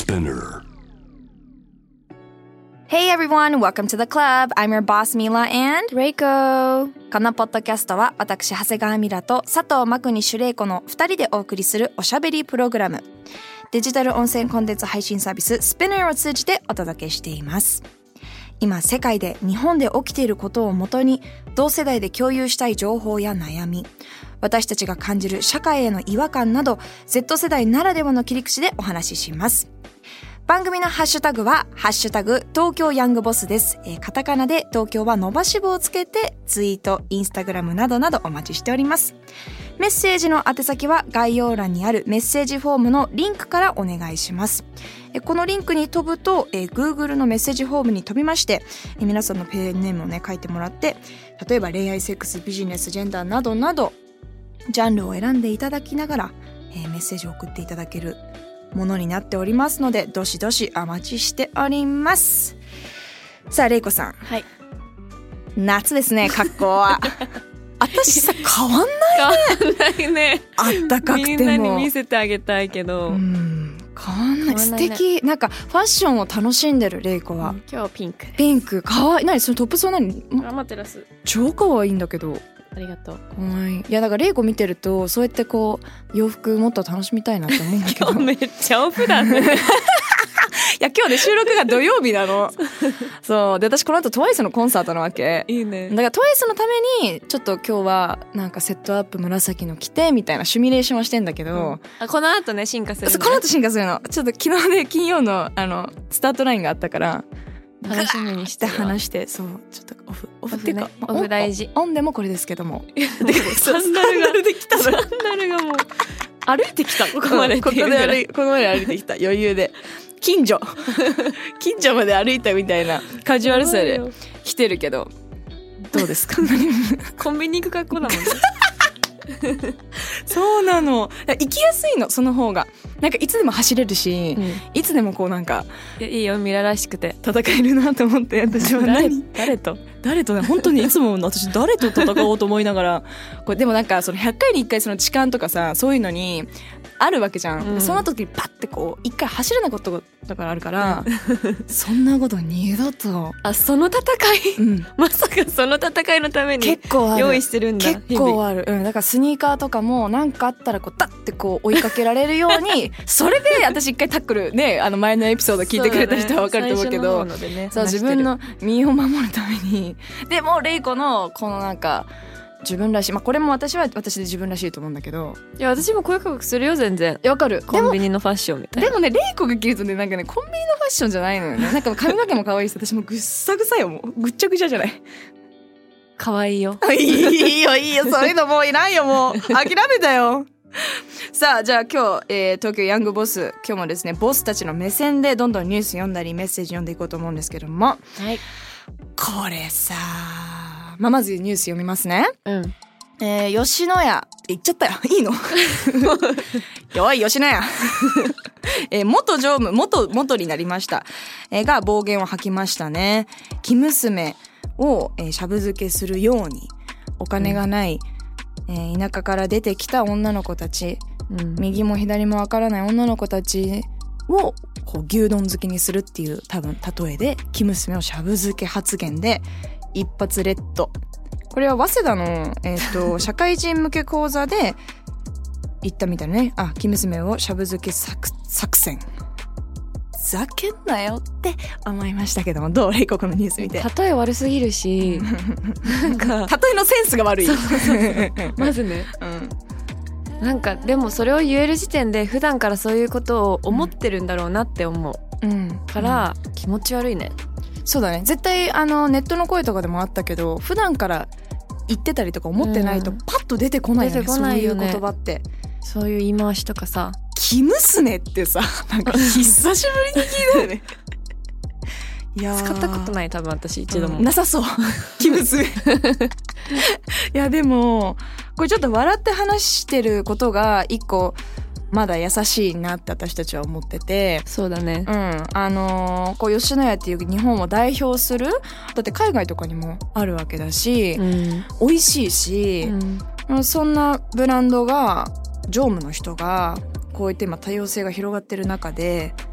Spinner. Hey everyone, welcome to the club. I'm your boss Mila and Reiko。 このポッドキャストは私長谷川ミラと佐藤真国主玲子の2人でお送りするおしゃべりプログラム。デジタル音声コンテンツ配信サービス Spinner を通じてお届けしています。今世界で日本で起きていることをもとに同世代で共有したい情報や悩み、私たちが感じる社会への違和感など Z 世代ならではの切り口でお話しします。番組のハッシュタグはハッシュタグ東京ヤングボスです。カタカナで東京は伸ばし棒をつけてツイート、インスタグラムなどなどお待ちしております。メッセージの宛先は概要欄にあるメッセージフォームのリンクからお願いします。このリンクに飛ぶと、Google のメッセージフォームに飛びまして、皆さんのペンネームをね書いてもらって、例えば恋愛、セックス、ビジネス、ジェンダーなどなどジャンルを選んでいただきながら、メッセージを送っていただけるものになっておりますので、どしどしお待ちしております。さあレイコさん、 はい、 夏ですね。格好は私さ変わんないね。 変わんないね。 あったかくてもみんなに見せてあげたいけど、 変わんない。素敵。なんかファッションを楽しんでるレイコは、 今日はピンク。 ピンクかわいい。何そのトップスは何？ アマテラス。 超かわいいんだけど。 ありがとう。 かわいい。いやだからレイコ見てるとそうやってこう洋服もっと楽しみたいなって思うんだけど。 今日めっちゃオフだね。 いや今日ね収録が土曜日なの。そうで私この後 TWICE のコンサートなわけ。 いいね。 だから TWICE のためにちょっと今日はなんかセットアップ紫の着てみたいなシミュレーションをしてんだけど、 この後ね進化する、ね、 この後進化するの。ちょっと昨日ね金曜のスタートラインがあったから楽しみにして話して、そうちょっとオフっていうか、 オフ大事。 オンでもこれですけどもサンダルできた。サンダルがもう歩いてきた。ここまでここまで歩いてきた。余裕で近所まで歩いたみたいなカジュアルさで来てるけど、どうですか？ コンビニ行く格好だもんね。 そうなの。行きやすいの、その方が。なんかいつでも走れるし、いつでもこうなんかいいよミラらしくて戦えるなと思って、私は誰とね、本当にいつも私誰と戦おうと思いながらこれでもなんかその100回に1回その痴漢とかさそういうのにあるわけじゃん、その時にパッてこう1回走れないことだからあるから、そんなこと二度とその戦い、まさかその戦いのために結構ある。 用意してるんだ。 結構ある、だからスニーカーとかもなんかあったらこうダッてこう追いかけられるようにそれで私一回タックルね、前のエピソード聞いてくれた人は分かると思うけど、そう自分の身を守るために。でもレイコのこのなんか自分らしい、これも私は私で自分らしいと思うんだけど、 いや私もこういう格好するよ全然。 わかる。 コンビニのファッションみたいな。 でもねレイコが着るとねなんかねコンビニのファッションじゃないのよね。なんか髪の毛も可愛いし、私もぐっさぐさよ、もうぐっちゃぐちゃじゃない。 可愛いよ。 いいよそういうのもういないよ、もう諦めたよ。さあじゃあ今日、東京ヤングボス、今日もですねボスたちの目線でどんどんニュース読んだりメッセージ読んでいこうと思うんですけども、 はい、 これさまずニュース読みますね。吉野家言っちゃったよ。いいの？おい吉野家元常務元になりました、が暴言を吐きましたね。生娘を、しゃぶ漬けするようにお金がない、田舎から出てきた女の子たち、右も左もわからない女の子たちをこう牛丼好きにするっていう多分例えで生娘をしゃぶ漬け発言で一発レッド。これは早稲田の、社会人向け講座で言ったみたいなね。生娘をしゃぶ漬け作戦。ふざけんなよって思いましたけども、どうレイコこのニュース見て。 例え悪すぎるしなんか例えのセンスが悪い。そうまずね、なんかでもそれを言える時点で普段からそういうことを思ってるんだろうなって思う、から、気持ち悪いね。 そうだね。絶対ネットの声とかでもあったけど、普段から言ってたりとか思ってないとパッと出てこないよね、そういう言葉って。 そういう言い回しとかさ、 生娘ってさ、なんか久しぶりに聞いたよね。いや使ったことない多分私一度も、 なさそう。生娘。いやでもこれちょっと笑って話してることが一個まだ優しいなって私たちは思ってて。 そうだね。 こう吉野家っていう日本を代表する、だって海外とかにもあるわけだし、美味しいし、そんなブランドが常務の人がこういって今多様性が広がってる中で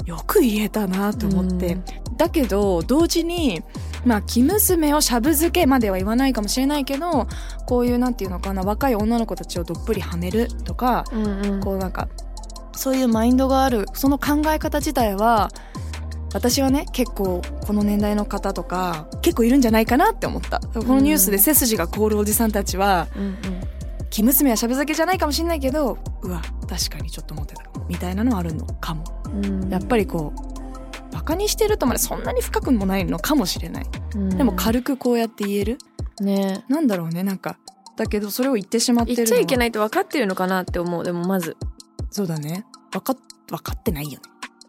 よく言えたなと思って、だけど同時にまあ生娘をシャブ漬けまでは言わないかもしれないけど、こういうなんていうのかな、若い女の子たちをどっぷりはめるとか、こうなんかそういうマインドがある、その考え方自体は私はね結構この年代の方とか結構いるんじゃないかなって思った。このニュースで背筋が凍るおじさんたちは、生娘はしゃぶ漬けじゃないかもしれないけど、うわ確かにちょっと思ってたかもみたいなのはあるのかも、やっぱりこうバカにしてるとまでそんなに深くもないのかもしれない、でも軽くこうやって言える、ね、なんだろうね、なんかだけどそれを言ってしまってるのは言っちゃいけないと分かってるのかなって思う。でもまずそうだね、分かってないよね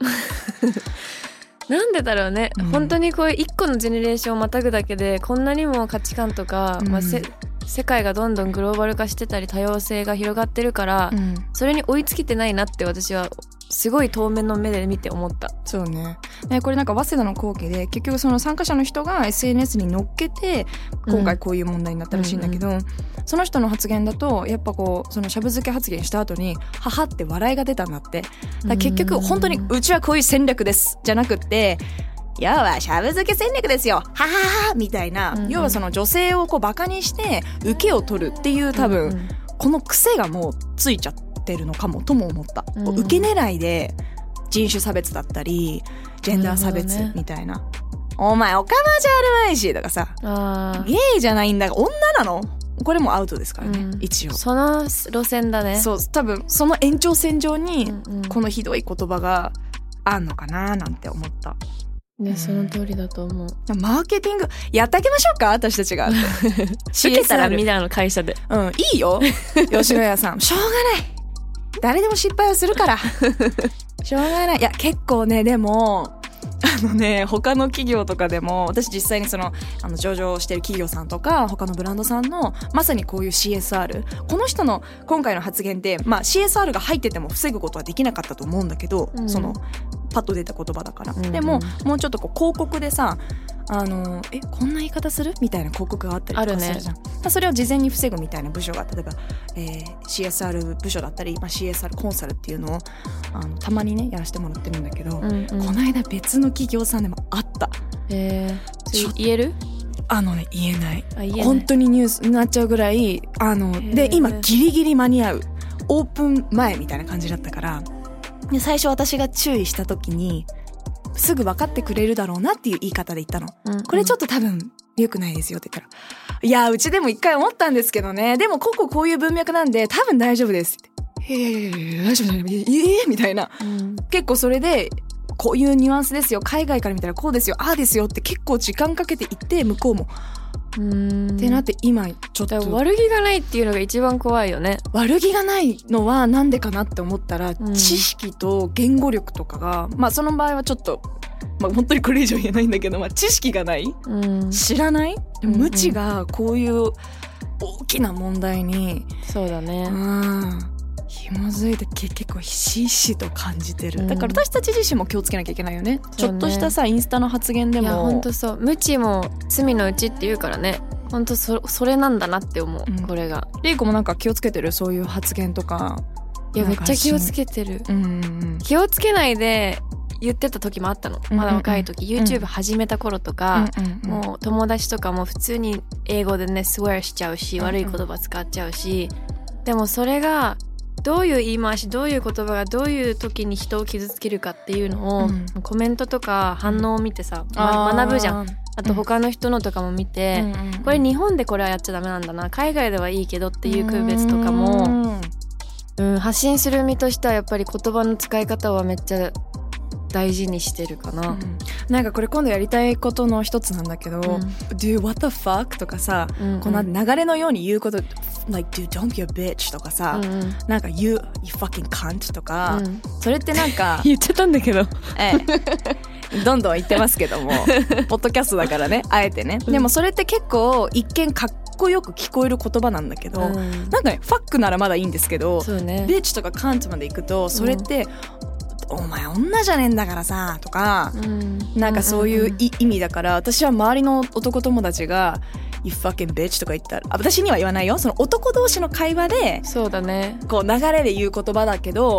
なんでだろうね、本当にこういう一個のジェネレーションをまたぐだけでこんなにも価値観とか、世界がどんどんグローバル化してたり多様性が広がってるから、それに追いつけてないなって私はすごい遠目の目で見て思った。 そうね。これなんか早稲田の後期で結局その参加者の人が SNS に乗っけて今回こういう問題になったらしいんだけど、その人の発言だとやっぱこうそのしゃぶ漬け発言した後にははって笑いが出たんだって。だから結局本当にうちはこういう戦略ですじゃなくって要はしゃぶ漬け戦略ですよはははみたいな、要はその女性をこうバカにして受けを取るっていう多分、この癖がもうついちゃってるのかもとも思った、受け狙いで人種差別だったりジェンダー差別みたいな、お前おかまじゃあるまいしとかさ、ゲイじゃないんだが女なの、これもアウトですからね、一応その路線だね。 そう、多分その延長線上にこのひどい言葉があんのかななんて思ったね、その通りだと思う。 マーケティングやってあげましょうか私たちが受けたらみんなの会社でいいよ吉野家さんしょうがない、誰でも失敗をするからしょうがない。いや結構ね、でも他の企業とかでも私実際に上場してる企業さんとか他のブランドさんのまさにこういう CSR、 この人の今回の発言で、CSR が入ってても防ぐことはできなかったと思うんだけど、そのパッと出た言葉だから、でももうちょっとこう広告でさこんな言い方するみたいな広告があったりとかするじゃん、それを事前に防ぐみたいな部署が例えば、CSR 部署だったり、CSR コンサルっていうのをたまにねやらせてもらってるんだけど、この間別の企業さんでもあった。 言える？ 言えない。本当にニュースになっちゃうぐらいで今ギリギリ間に合うオープン前みたいな感じだったから、で最初私が注意した時にすぐ分かってくれるだろうなっていう言い方で言ったの、これちょっと多分良くないですよって言ったら、いやうちでも一回思ったんですけどね、でもこういう文脈なんで多分大丈夫ですって、大丈夫みたいな、結構それでこういうニュアンスですよ、海外から見たらこうですよ、ああですよって結構時間かけて言って向こうもってなって、今ちょっと悪気がないっていうのが一番怖いよね。 悪気がないのはなんでかなって思ったら、知識と言語力とかがその場合はちょっと本当にこれ以上言えないんだけど、知識がない、知らない、無知がこういう大きな問題にそうだね、 紐づいて結構ひしひしと感じてる、だから私たち自身も気をつけなきゃいけないよね、ちょっとしたさインスタの発言でも。いや本当そう、無知も罪のうちって言うからね、本当それなんだなって思う、これが。 レイコもなんか気をつけてる、そういう発言とか。 いやめっちゃ気をつけてる、気をつけないで言ってた時もあったの、まだ若い時、YouTube 始めた頃とか、もう友達とかも普通に英語でねスウェアしちゃうし、悪い言葉使っちゃうし、でもそれがどういう言い回し、どういう言葉がどういう時に人を傷つけるかっていうのを、コメントとか反応を見てさ、学ぶじゃん。あと他の人のとかも見て、これ日本でこれはやっちゃダメなんだな、海外ではいいけどっていう区別とかも、発信する身としてはやっぱり言葉の使い方はめっちゃ大事にしてるかな、 なんかこれ今度やりたいことの一つなんだけど、Do what the fuck とかさ、この流れのように言うこと、like dude don't be a bitch とかさ、なんか you fucking cunt とか、それってなんか言っちゃったんだけどどんどん言ってますけどもポッドキャストだからね、あえてね、でもそれって結構一見かっこよく聞こえる言葉なんだけど、なんかねファックならまだいいんですけど、ビッチとかカントまで行くとそれって、お前女じゃねえんだからさとか、なんかそういう意味だから、私は周りの男友達が You fucking bitch とか言ったら、私には言わないよ、その男同士の会話でそうだね、 こう流れで言う言葉だけど、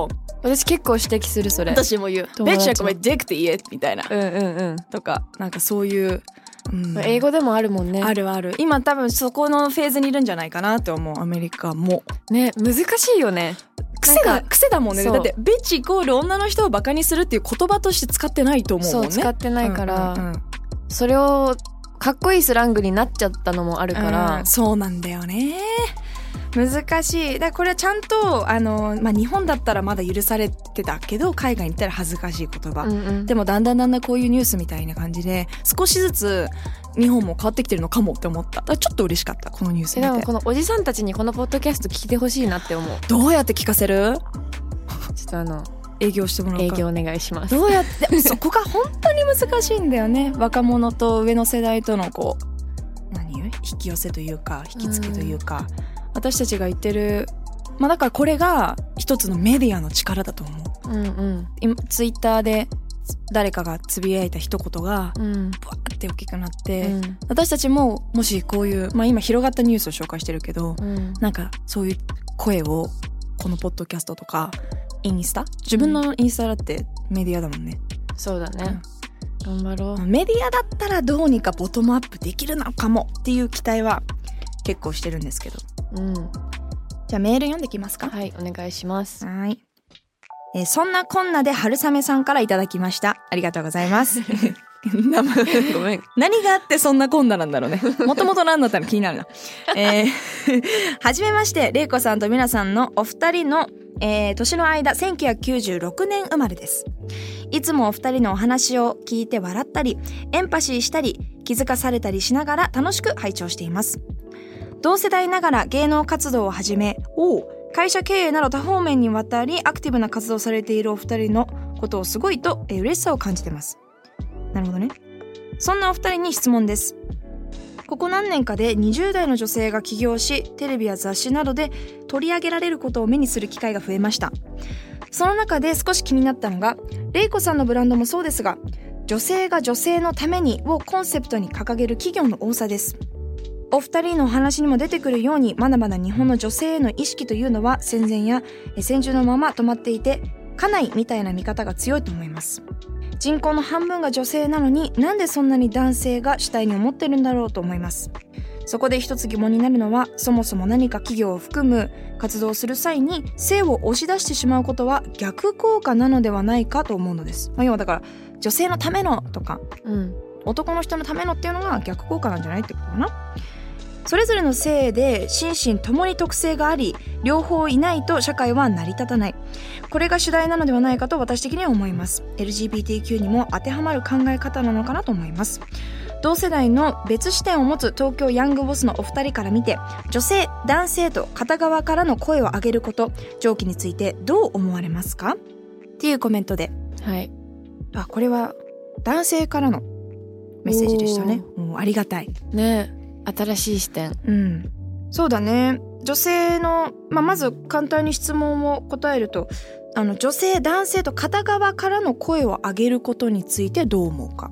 私結構指摘するそれ。 私も言う。 友達も Bitch, like my dick って言えみたいな。 うんとか、なんかそういう、 英語でもあるもんね。 あるある。今多分そこのフェーズにいるんじゃないかなって思う、アメリカも。 ね、難しいよね。 癖だもんね。だってビッチイコール女の人をバカにするっていう言葉として使ってないと思うもんね。 そう使ってないから、それをかっこいいスラングになっちゃったのもあるから、 そうなんだよね。難しい。だからこれはちゃんと日本だったらまだ許されてたけど、海外に行ったら恥ずかしい言葉、でもだんだんこういうニュースみたいな感じで少しずつ日本も変わってきてるのかもって思った。だからちょっと嬉しかった、このニュース見て。 でもこのおじさんたちにこのポッドキャスト聞いてほしいなって思う。 どうやって聞かせる？ ちょっと営業してもらおうか。 営業お願いします。 どうやってそこが本当に難しいんだよね。若者と上の世代とのこう引き寄せというか引き付けというか、私たちが言ってる、だからこれが一つのメディアの力だと思う。今ツイッターで誰かがつぶやいた一言がブワーって大きくなって、私たちももしこういう、今広がったニュースを紹介してるけど、なんかそういう声をこのポッドキャストとかインスタ、自分のインスタだってメディアだもんね。 そうだね、頑張ろう。 メディアだったらどうにかボトムアップできるのかもっていう期待は結構してるんですけど、じゃあメール読んできますか。 はい、お願いします。 はい、そんなこんなで春雨さんからいただきました。ありがとうございますごめん、 何があってそんなこんななんだろうね。もともと何だったの気になるな。はじめまして、れいこさんとみなさんのお二人の、年の間1996年生まれです。いつもお二人のお話を聞いて笑ったりエンパシーしたり気づかされたりしながら楽しく拝聴しています。同世代ながら芸能活動を始め、会社経営など多方面にわたりアクティブな活動をされているお二人のことをすごいと、嬉しさを感じています。なるほどね。そんなお二人に質問です。ここ何年かで20代の女性が起業し、テレビや雑誌などで取り上げられることを目にする機会が増えました。その中で少し気になったのが、れいこさんのブランドもそうですが、女性が女性のためにをコンセプトに掲げる企業の多さです。お二人のお話にも出てくるように、まだまだ日本の女性への意識というのは戦前や戦中のまま止まっていて、家内みたいな見方が強いと思います。人口の半分が女性なのに、なんでそんなに男性が主体に思ってるんだろうと思います。そこで一つ疑問になるのは、そもそも何か企業を含む活動をする際に性を押し出してしまうことは逆効果なのではないかと思うのです。要はだから女性のためのとか、男の人のためのっていうのが逆効果なんじゃないってことかな。それぞれの性で心身ともに特性があり、両方いないと社会は成り立たない。これが主題なのではないかと私的には思います。 LGBTQ にも当てはまる考え方なのかなと思います。同世代の別視点を持つ東京ヤングボスのお二人から見て、女性男性と片側からの声を上げること、上記についてどう思われますかっていうコメントで、これは男性からのメッセージでしたね。もうありがたいね。新しい視点。 そうだね。女性の、まず簡単に質問を答えると、女性男性と片側からの声を上げることについてどう思うか。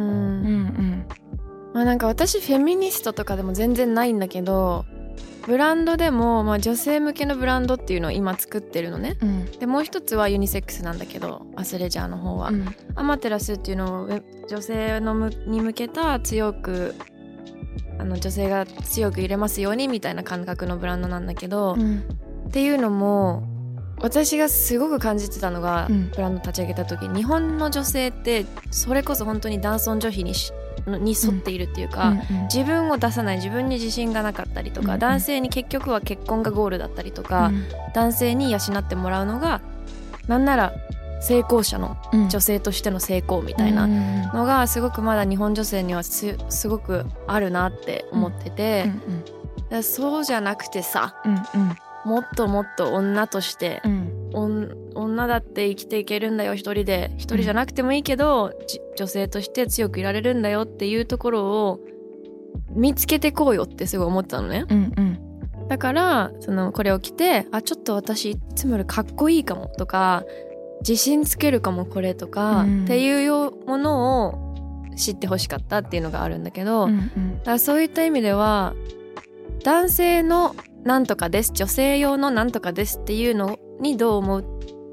なんか私フェミニストとかでも全然ないんだけど、ブランドでも、女性向けのブランドっていうのを今作ってるのね、でもう一つはユニセックスなんだけど、アスレジャーの方は、アマテラスっていうのを女性に向けた強く女性が強く入れますようにみたいな感覚のブランドなんだけど、っていうのも私がすごく感じてたのが、ブランド立ち上げた時、日本の女性ってそれこそ本当に男尊女卑に沿っているっていうか、自分を出さない、自分に自信がなかったりとか、男性に結局は結婚がゴールだったりとか、男性に養ってもらうのがなんなら成功者の女性としての成功みたいなのがすごくまだ日本女性にはすごくあるなって思ってて、そうじゃなくてさ、もっともっと女として、女だって生きていけるんだよ、一人じゃなくてもいいけど、女性として強くいられるんだよっていうところを見つけてこうよってすごい思ったのね。だからこれを着て、ちょっと私いつもよりかっこいいかもとか、自信つけるかもこれとか、っていうものを知ってほしかったっていうのがあるんだけど、だからそういった意味では男性のなんとかです、女性用のなんとかですっていうのにどう思う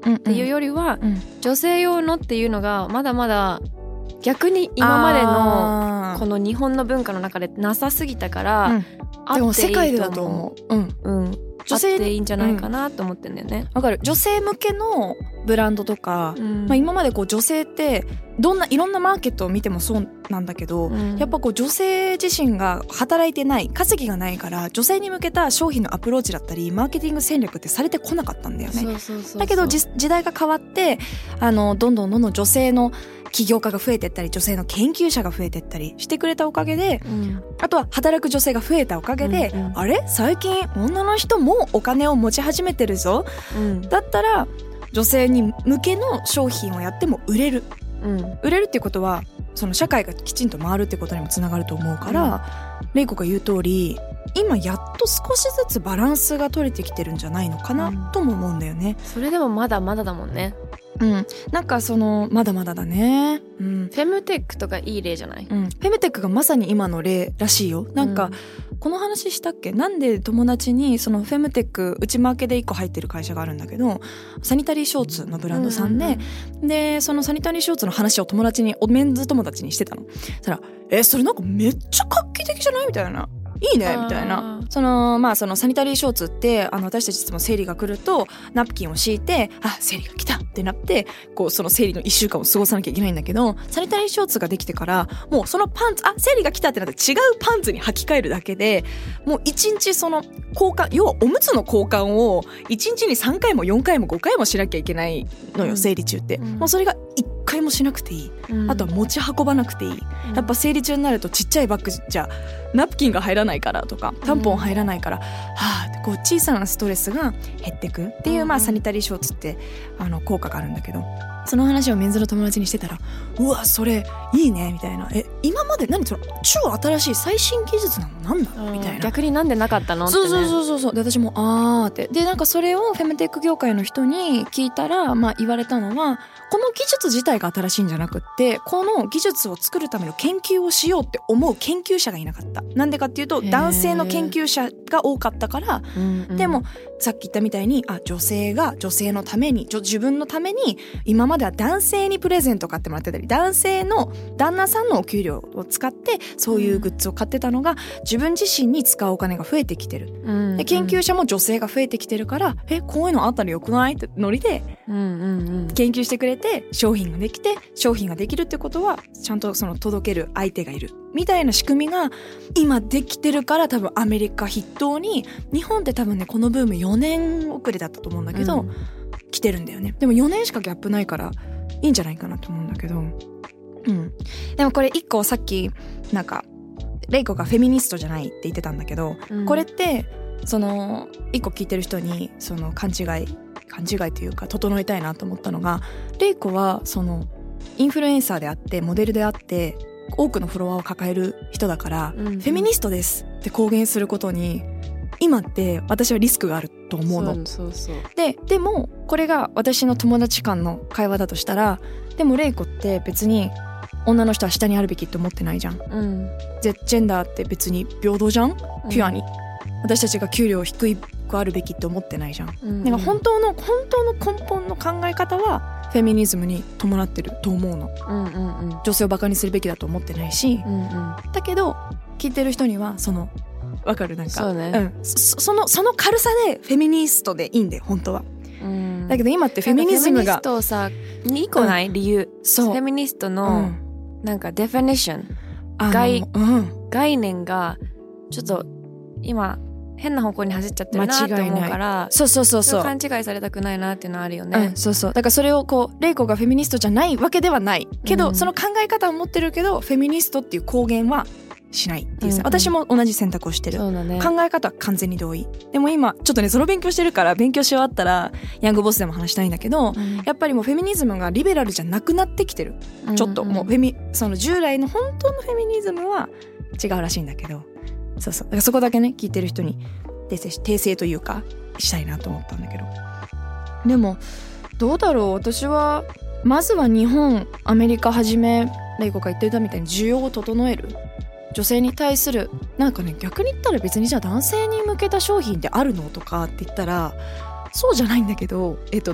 っていうよりは、女性用のっていうのがまだまだ逆に今までのこの日本の文化の中でなさすぎたから、 でも世界でだと思う。 女性でいいんじゃないかなと思ってんだよね。 わかる。女性向けのブランドとか、今までこう女性っていろんなマーケットを見てもそうなんだけど、やっぱこう女性自身が働いてない、稼ぎがないから女性に向けた商品のアプローチだったりマーケティング戦略ってされてこなかったんだよね。だけど時代が変わってどんどん女性の起業家が増えていったり女性の研究者が増えていったりしてくれたおかげで、あとは働く女性が増えたおかげで、あれ最近女の人もお金を持ち始めてるぞ、だったら女性に向けの商品をやっても売れる、売れるっていうことはその社会がきちんと回るってことにもつながると思うから、レイコが言う通り今やっと少しずつバランスが取れてきてるんじゃないのかなとも思うんだよね。 それでもまだまだだもんね。 なんかまだまだだね。 フェムテックとかいい例じゃない？ フェムテックがまさに今の例らしいよ。なんか、この話したっけ？なんで友達にそのフェムテック内マーケで1個入ってる会社があるんだけど、サニタリーショーツのブランドさんで、でそのサニタリーショーツの話を友達にメンズ友達にしてたの。そしたらそれなんかめっちゃ画期的じゃないみたいな。いいねみたいな。そのサニタリーショーツって私たちいつも生理が来るとナプキンを敷いて生理が来たってなってこうその生理の1週間を過ごさなきゃいけないんだけど、サニタリーショーツができてからもうそのパンツ生理が来たってなって違うパンツに履き替えるだけでもう1日その交換、要はおむつの交換を1日に3回も4回も5回もしなきゃいけないのよ、生理中って。もうそれが1回もしなくていい、あとは持ち運ばなくていい。やっぱ生理中になるとちっちゃいバッグじゃナプキンが入らないからとかタンポン入らないからってこう小さなストレスが減ってくっていうサニタリーショーツって効果があるんだけど、その話をメンズの友達にしてたらうわそれいいねみたいな、今まで何その超新しい最新技術なのなんだみたいな。 逆になんでなかったのってね。 そうで私もってでなんかそれをフェムテック業界の人に聞いたら言われたのはこの技術自体が新しいんじゃなくってこの技術を作るための研究をしようって思う研究者がいなかった。なんでかっていうと男性の研究者が多かったから、でもさっき言ったみたいに女性が女性のために自分のために今までは男性にプレゼント買ってもらってたり男性の旦那さんのお給料を使ってそういうグッズを買ってたのが自分自身に使うお金が増えてきてる、で研究者も女性が増えてきてるからこういうのあったらよくないってノリで研究してくれて商品ができて商品ができるってことはちゃんとその届ける相手がいるみたいな仕組みが今できてるから多分アメリカ筆頭に日本って多分ねこのブーム4年遅れだったと思うんだけど、来てるんだよね。でも4年しかギャップないからいいんじゃないかなと思うんだけど、でもこれ1個さっきなんかレイコがフェミニストじゃないって言ってたんだけど、これってその1個聞いてる人にその勘違いというか整えたいなと思ったのが、レイコはそのインフルエンサーであってモデルであって多くのフォロワーを抱える人だから、フェミニストですって公言することに今って私はリスクがあると思うの。でもこれが私の友達間の会話だとしたら、でもレイコって別に女の人は下にあるべきって思ってないじゃん、ジェンダーって別に平等じゃん、ピュアに私たちが給料低くあるべきって思ってないじゃん、だから本当の根本の考え方はフェミニズムに伴ってると思うの、女性をバカにするべきだと思ってないし、だけど聞いてる人にはそのわかるなんかそうね、 その軽さでフェミニストでいいんだよ本当は、だけど今ってフェミニズムがフェミニストさ2個ない、理由。そうフェミニストのなんかデフィニッション、概念がちょっと今変な方向に走っちゃってるなって思うから、そう勘違いされたくないなっていうのはあるよね、 だからそれをこうレイコがフェミニストじゃないわけではないけど、その考え方を持ってるけどフェミニストっていう公言はしないっていうさ、私も同じ選択をしてる、考え方は完全に同意。でも今ちょっとねその勉強してるから勉強し終わったらヤングボスでも話したいんだけど、やっぱりもうフェミニズムがリベラルじゃなくなってきてる、ちょっともうその従来の本当のフェミニズムは違うらしいんだけど、だからそこだけね聞いてる人に訂正というかしたいなと思ったんだけど、でもどうだろう、私はまずは日本アメリカはじめレイコが言ってたみたいに需要を整える、女性に対するなんかね、逆に言ったら別にじゃあ男性に向けた商品ってあるのとかって言ったらそうじゃないんだけど、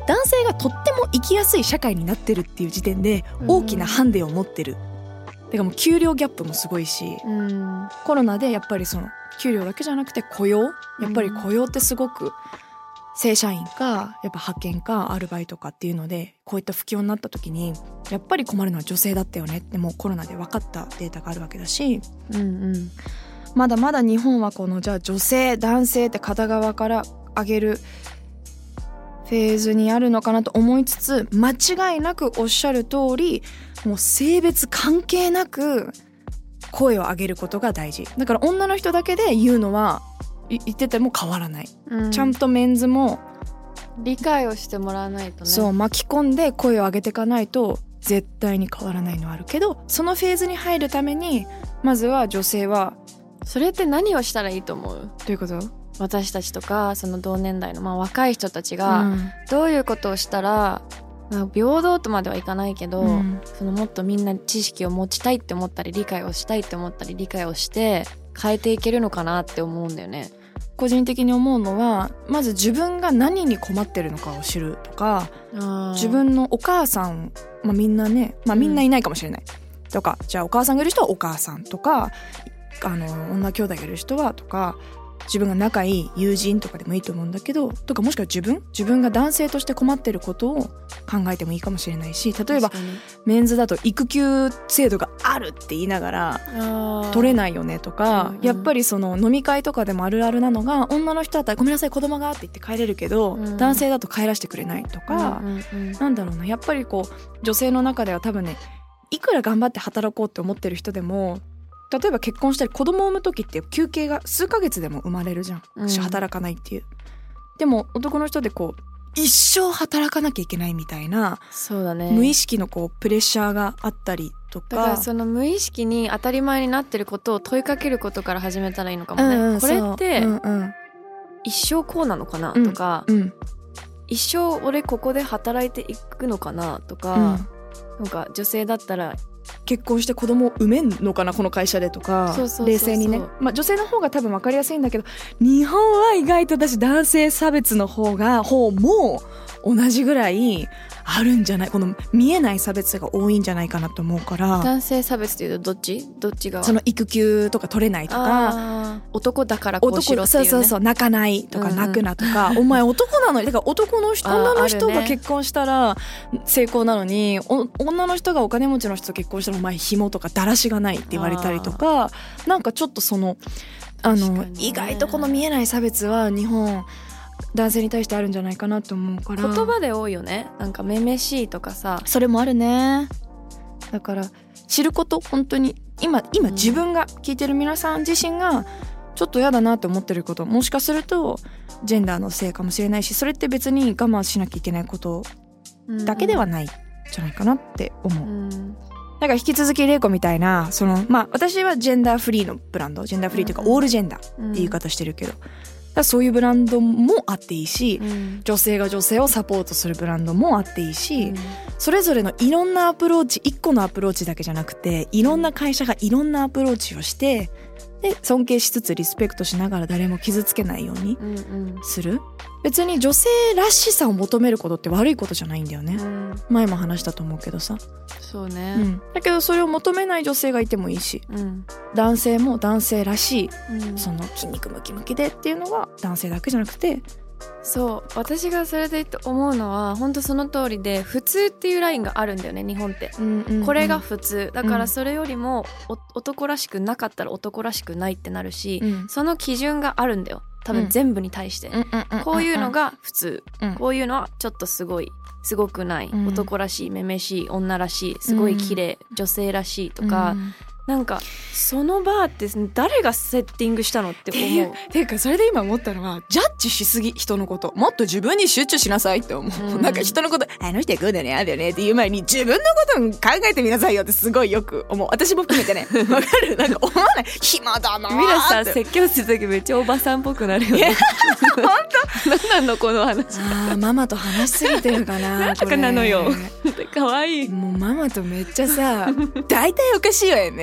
男性がとっても生きやすい社会になってるっていう時点で大きなハンデを持ってる。だからもう給料ギャップもすごいし、コロナでやっぱりその給料だけじゃなくて雇用、やっぱり雇用ってすごく正社員かやっぱ派遣かアルバイトかっていうのでこういった不況になった時にやっぱり困るのは女性だったよねってもうコロナで分かったデータがあるわけだし、まだまだ日本はこのじゃあ女性男性って片側から上げるフェーズにあるのかなと思いつつ、間違いなくおっしゃる通りもう性別関係なく声を上げることが大事だから、女の人だけで言うのは言ってても変わらない、ちゃんとメンズも理解をしてもらわないとね。 そう巻き込んで声を上げていかないと絶対に変わらないのはあるけど、そのフェーズに入るためにまずは女性はそれって何をしたらいいと思う？ どういうこと？ 私たちとかその同年代の、若い人たちがどういうことをしたら、平等とまではいかないけど、そのもっとみんな知識を持ちたいって思ったり理解をしたいって思ったり理解をして変えていけるのかなって思うんだよね。 個人的に思うのはまず自分が何に困ってるのかを知るとか、自分のお母さん、みんなね、みんないないかもしれない、とかじゃあお母さんがいる人はお母さんとか女兄弟がいる人はとか、自分が仲いい友人とかでもいいと思うんだけど、とかもしくは自分が男性として困ってることを考えてもいいかもしれないし、例えばメンズだと育休制度があるって言いながら取れないよねとか、やっぱりその飲み会とかでもあるあるなのが、女の人だったらごめんなさい子供がって言って帰れるけど、男性だと帰らせてくれないとか、なんだろうな、やっぱりこう女性の中では多分ね、いくら頑張って働こうって思ってる人でも、例えば結婚したり子供を産む時って休憩が数ヶ月でも生まれるじゃん、働かないっていう。でも男の人でこう一生働かなきゃいけないみたいな、 そうだね、 無意識のこうプレッシャーがあったりとか、 だからその無意識に当たり前になってることを問いかけることから始めたらいいのかもね、これって、一生こうなのかなとか、一生俺ここで働いていくのかなとか、なんか女性だったら結婚して子供を産めんのかなこの会社でとか、冷静にね、女性の方が多分分かりやすいんだけど、日本は意外と私男性差別の方も同じぐらいあるんじゃない、この見えない差別が多いんじゃないかなと思うから。 男性差別っていうとどっちが？ その育休とか取れないとか、 男だからこうしろっていうね、 そう泣かないとか、泣くなとか、お前男なのに、だから女の人が結婚したら成功なのに、女の人がお金持ちの人と結婚したらお前紐とかだらしがないって言われたりとか、なんかちょっとその意外とこの見えない差別は日本男性に対してあるんじゃないかなと思うから。 言葉で多いよね、なんかめめしいとかさ、 それもあるね。だから知ること、本当に今自分が聞いてる皆さん自身がちょっと嫌だなって思ってること、もしかするとジェンダーのせいかもしれないし、それって別に我慢しなきゃいけないことだけではないんじゃないかなって思う、だから引き続きレイコみたいな私はジェンダーフリーのブランド、ジェンダーフリーというかオールジェンダーって言い方してるけど、そういうブランドもあっていいし、女性が女性をサポートするブランドもあっていいし、それぞれのいろんなアプローチ、一個のアプローチだけじゃなくて、いろんな会社がいろんなアプローチをして、で尊敬しつつリスペクトしながら誰も傷つけないようにする、別に女性らしさを求めることって悪いことじゃないんだよね、前も話したと思うけどさ。 そうね、 だけどそれを求めない女性がいてもいいし、男性も男性らしい、その筋肉ムキムキでっていうのは男性だけじゃなくて、 そう、私がそれで思うのは本当その通りで、普通っていうラインがあるんだよね日本って、これが普通だから、それよりも男らしくなかったら男らしくないってなるし、その基準があるんだよ多分全部に対して、こういうのが普通、こういうのはちょっとすごくない、男らしい、めめしい、女らしい、すごい綺麗、女性らしいとか、なんかそのバーって誰がセッティングしたのって思う。 ていうかそれで今思ったのは、ジャッジしすぎ、人のこともっと自分に集中しなさいって思う、なんか人のことあの人はこうだよねああだよねっていう前に自分のこと考えてみなさいよってすごいよく思う。私も含めてねわかる、なんか思わない、暇だなーって。 ミラさ説教する時めっちゃおばさんっぽくなるよね本当何なのこの話。 ママと話しすぎてるかななんとかなのよかわいい。 もうママとめっちゃさ大体おかしいわよね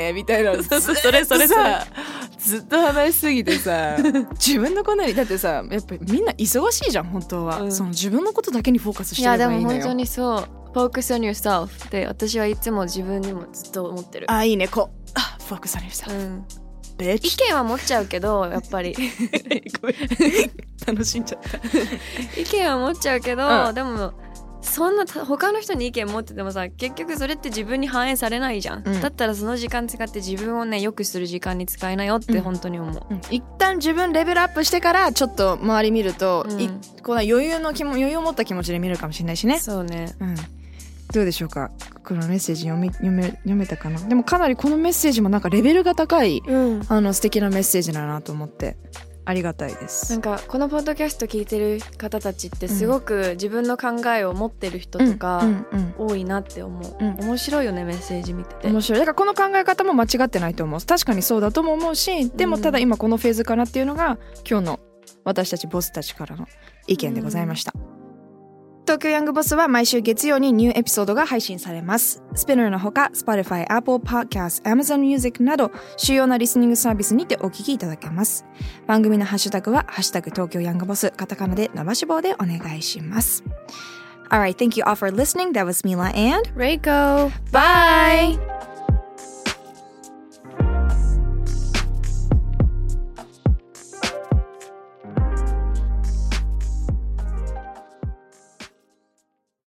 ねみたいなそれさずっと話しすぎてさ自分のことにだってさやっぱりみんな忙しいじゃん本当は、その自分のことだけにフォーカスしてればいいのよ。 いやでも本当にそう Focus on yourself って私はいつも自分にもずっと思ってる。 いいねFocus on yourself、 意見は持っちゃうけどやっぱりごめん楽しんじゃった意見は持っちゃうけど、でもそんな他の人に意見持っててもさ結局それって自分に反映されないじゃん、だったらその時間使って自分をね良くする時間に使いなよって本当に思う、 一旦自分レベルアップしてからちょっと周り見ると、この余裕を持った気持ちで見るかもしれないしね。 そうね、 どうでしょうか。このメッセージ読めたかな。でもかなりこのメッセージもなんかレベルが高い、素敵なメッセージだなと思ってありがたいです。 なんかこのポッドキャスト聞いてる方たちってすごく自分の考えを持ってる人とか多いなって思う、面白いよねメッセージ見てて。 面白い。だからこの考え方も間違ってないと思う。確かにそうだとも思うし、でもただ今このフェーズかなっていうのが今日の私たちボスたちからの意見でございました。東京ヤングボスは毎週月曜にニューエピソードが配信されます。スピナーのほか Spotify、Apple Podcast、Amazon Music など主要なリスニングサービスにてお聞きいただけます。番組のハッシュタグはハッシュタグ東京ヤングボスカタカナで伸ばし棒でお願いします。Alright, thank you all for listening. That was Mila and Reiko. Bye!